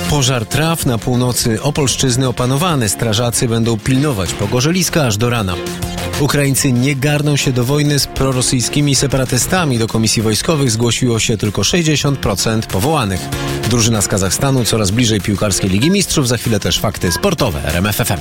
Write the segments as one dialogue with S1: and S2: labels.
S1: Pożar traw na północy Opolszczyzny opanowany. Strażacy będą pilnować pogorzeliska aż do rana. Ukraińcy nie garną się do wojny z prorosyjskimi separatystami. Do komisji wojskowych zgłosiło się tylko 60% powołanych. Drużyna z Kazachstanu coraz bliżej piłkarskiej Ligi Mistrzów. Za chwilę też fakty sportowe RMF FM.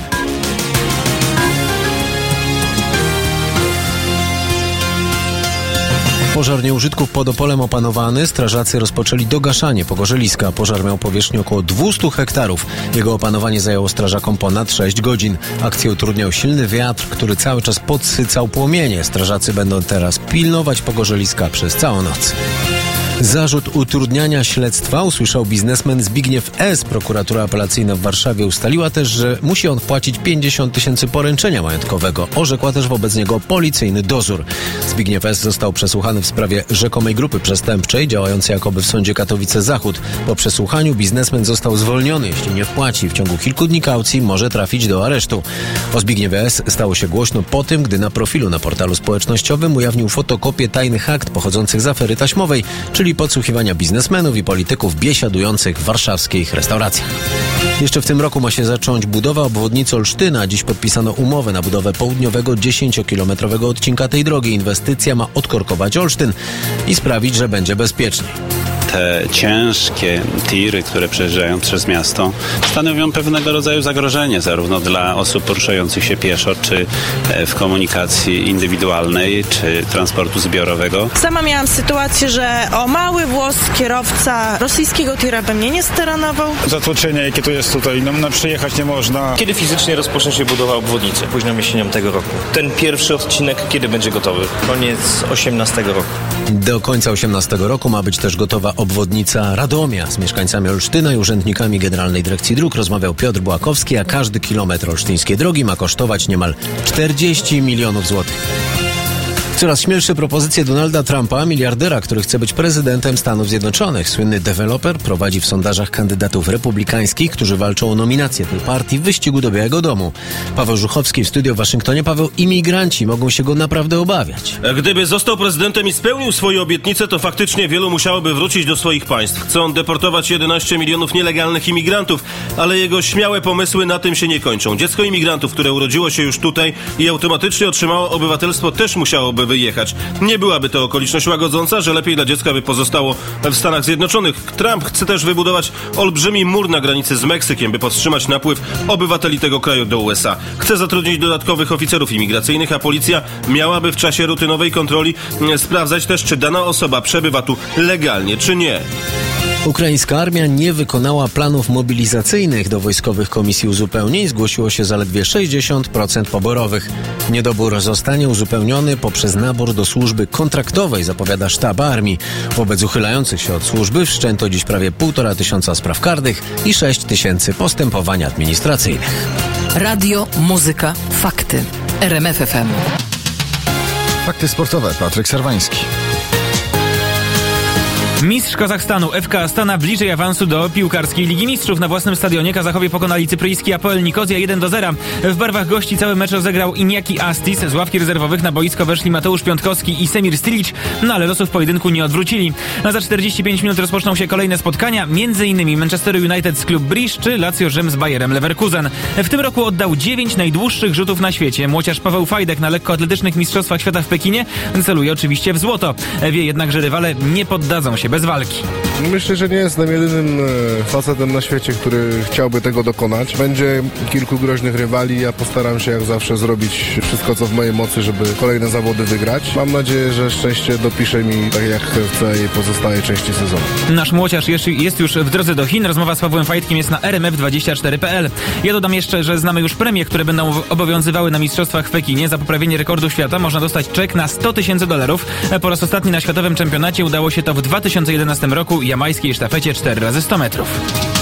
S1: Pożar nieużytków pod Opolem opanowany. Strażacy rozpoczęli dogaszanie pogorzeliska. Pożar miał powierzchnię około 200 hektarów. Jego opanowanie zajęło strażakom ponad 6 godzin. Akcję utrudniał silny wiatr, który cały czas podsycał płomienie. Strażacy będą teraz pilnować pogorzeliska przez całą noc. Zarzut utrudniania śledztwa usłyszał biznesmen Zbigniew S. Prokuratura apelacyjna w Warszawie ustaliła też, że musi on wpłacić 50 000 poręczenia majątkowego. Orzekła też wobec niego policyjny dozór. Zbigniew S. został przesłuchany w sprawie rzekomej grupy przestępczej działającej jakoby w sądzie Katowice-Zachód. Po przesłuchaniu biznesmen został zwolniony. Jeśli nie wpłaci w ciągu kilku dni kaucji, może trafić do aresztu. O Zbigniewie S. stało się głośno po tym, gdy na profilu na portalu społecznościowym ujawnił fotokopię tajnych akt pochodzących z afery taśmowej, czyli podsłuchiwania biznesmenów i polityków biesiadujących w warszawskich restauracjach. Jeszcze w tym roku ma się zacząć budowa obwodnicy Olsztyna. Dziś podpisano umowę na budowę południowego 10-kilometrowego odcinka tej drogi. Inwestycja ma odkorkować Olsztyn i sprawić, że będzie bezpieczniej.
S2: Te ciężkie tiry, które przejeżdżają przez miasto, stanowią pewnego rodzaju zagrożenie zarówno dla osób poruszających się pieszo, czy w komunikacji indywidualnej, czy transportu zbiorowego.
S3: Sama miałam sytuację, że o mały włos kierowca rosyjskiego tira by mnie nie staranował.
S4: Zatłoczenie, jakie to jest tutaj, no przejechać nie można.
S5: Kiedy fizycznie rozpocznie się budowa obwodnicy? Późną jesienią tego roku. Ten pierwszy odcinek kiedy będzie gotowy? Koniec 2018 roku.
S1: Do końca 2018 roku ma być też gotowa obwodnica Radomia. Z mieszkańcami Olsztyna i urzędnikami Generalnej Dyrekcji Dróg rozmawiał Piotr Błakowski, a każdy kilometr olsztyńskiej drogi ma kosztować niemal 40 milionów złotych. Coraz śmielsze propozycje Donalda Trumpa, miliardera, który chce być prezydentem Stanów Zjednoczonych. Słynny deweloper prowadzi w sondażach kandydatów republikańskich, którzy walczą o nominację tej partii w wyścigu do Białego Domu. Paweł Żuchowski w studio w Waszyngtonie. Paweł, imigranci mogą się go naprawdę obawiać.
S6: Gdyby został prezydentem i spełnił swoje obietnice, to faktycznie wielu musiałoby wrócić do swoich państw. Chce on deportować 11 milionów nielegalnych imigrantów, ale jego śmiałe pomysły na tym się nie kończą. Dziecko imigrantów, które urodziło się już tutaj i automatycznie otrzymało obywatelstwo, też musiałoby wyjechać. Nie byłaby to okoliczność łagodząca, że lepiej dla dziecka by pozostało w Stanach Zjednoczonych. Trump chce też wybudować olbrzymi mur na granicy z Meksykiem, by powstrzymać napływ obywateli tego kraju do USA. Chce zatrudnić dodatkowych oficerów imigracyjnych, a policja miałaby w czasie rutynowej kontroli sprawdzać też, czy dana osoba przebywa tu legalnie, czy nie.
S1: Ukraińska armia nie wykonała planów mobilizacyjnych. Do wojskowych komisji uzupełnień zgłosiło się zaledwie 60% poborowych. Niedobór zostanie uzupełniony poprzez nabór do służby kontraktowej, zapowiada sztab armii. Wobec uchylających się od służby wszczęto dziś prawie 1500 spraw karnych i 6000 postępowań administracyjnych.
S7: Radio, muzyka, fakty. RMF FM.
S8: Fakty sportowe. Patryk Serwański.
S9: Mistrz Kazachstanu FK Astana bliżej awansu do piłkarskiej Ligi Mistrzów. Na własnym stadionie Kazachowie pokonali cypryjski Apoel Nikozja 1-0. W barwach gości cały mecz rozegrał Iñaki Astis. Z ławki rezerwowych na boisko weszli Mateusz Piątkowski i Semir Stilic, ale losów pojedynku nie odwrócili. Za 45 minut rozpoczną się kolejne spotkania, m.in. Manchester United z Klub Brugge czy Lazio Rzym z Bayerem Leverkusen. W tym roku oddał 9 najdłuższych rzutów na świecie. Młociarz Paweł Fajdek na lekkoatletycznych mistrzostwach świata w Pekinie celuje oczywiście w złoto. Wie jednak, że rywale nie poddadzą się bez walki.
S10: Myślę, że nie jestem jedynym facetem na świecie, który chciałby tego dokonać. Będzie kilku groźnych rywali. Ja postaram się jak zawsze zrobić wszystko, co w mojej mocy, żeby kolejne zawody wygrać. Mam nadzieję, że szczęście dopisze mi tak jak w całej pozostałej części sezonu.
S9: Nasz młociarz jest już w drodze do Chin. Rozmowa z Pawłem Fajdkiem jest na rmf24.pl. Ja dodam jeszcze, że znamy już premie, które będą obowiązywały na mistrzostwach w Pekinie. Za poprawienie rekordu świata można dostać czek na $100,000. Po raz ostatni na światowym czempionacie udało się to w 2011 roku jamańskiej sztafecie 4x100 metrów.